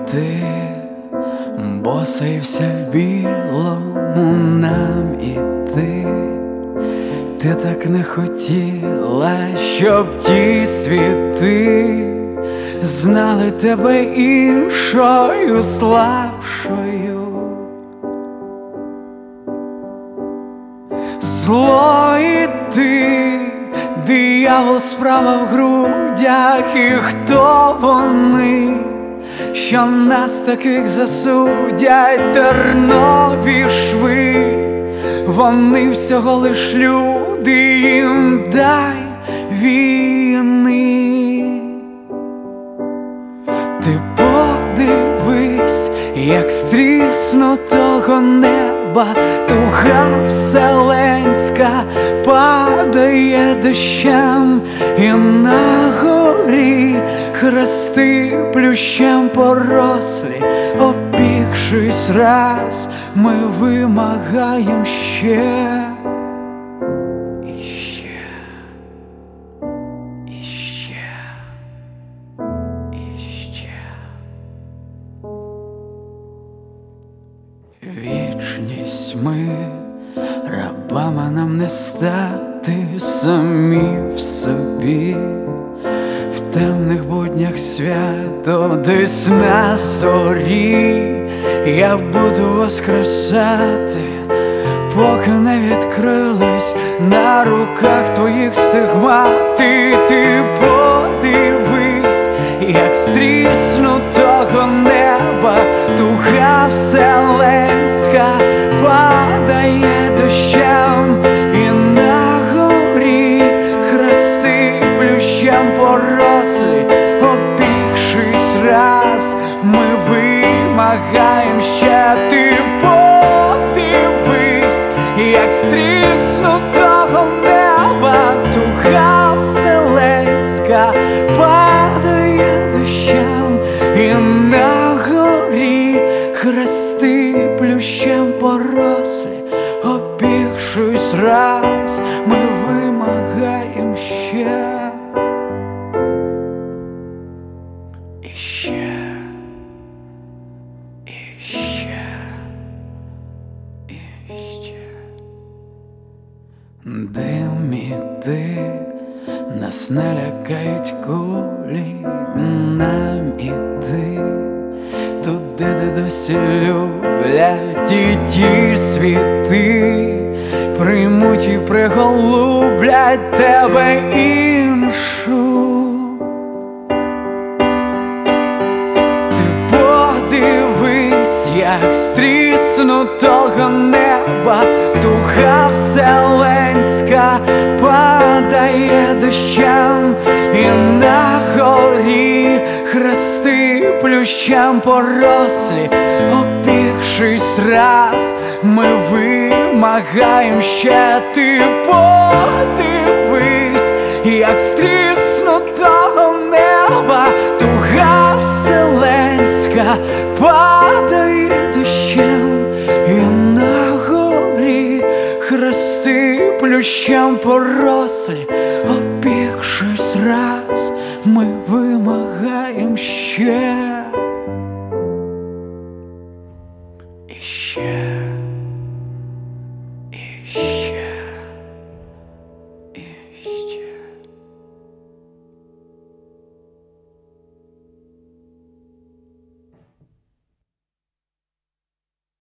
іти, босий вся в білому нам іти. Ти так не хотіла, щоб ті світи знали тебе іншою, слабшою. Зло і ти, диявол справа в грудях, і хто вони, що нас таких засудять? Тернові шви, вони всього лиш люди, їм дай війни. Ти подивись, як з тріснутого неба туга вселенська падає дощем, і на горі хрести плющем порослі. Обігшись раз, ми вимагаєм ще. І ще, і ще, і ще. Вічність ми, рабами нам не стати самі в собі. В темних буднях свято десь на зорі я буду воскресати, поки не відкрились на руках твоїх стигмати. Ти подивись, як з тріснутого неба туга вселенська падає дощем, і на горі хрести плющем порослі. Обігшись раз, ми вимагаєм ще. Ти подивись, як з тріснутого неба туга вселенська падає дощем, і на горі хрести плющем порослі. Обігшись раз, ми вимагаєм ще. І ще, і ще, і ще. Дим і ти, нас не лякають кулі, нам іти туди, де досі люблять, і ті світи приймуть і приголублять тебе іншу. Ти подивись, як з тріснутого неба туга вселенська падає дощем, і на горі хрести плющем порослі. Обігшись раз, ми вимагаєм ще. Ти подивись, як з тріснутого неба туга вселенська падає дощем, і на горі хрести плющем порослі. Обігшись раз, ми вимагаєм ще.